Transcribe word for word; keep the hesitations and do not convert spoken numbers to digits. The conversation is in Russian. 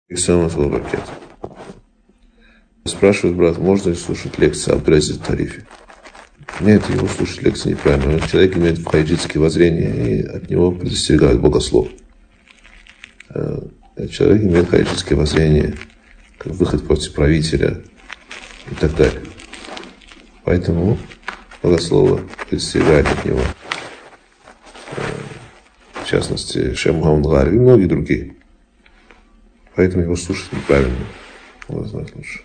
И сам ракет. Спрашивает брат, можно ли слушать лекции об Абдул-Азиз Тарифи? Нет, его слушать лекции неправильно. Человек имеет хайджитские воззрения, и от него предостерегают богослов. Человек имеет хайджитские воззрения, как выход против правителя и так далее. Поэтому богословы предостерегают от него. В частности, Шейх Мухаммад Гарри и многие другие. Поэтому его слушать неправильно. Он знает лучше.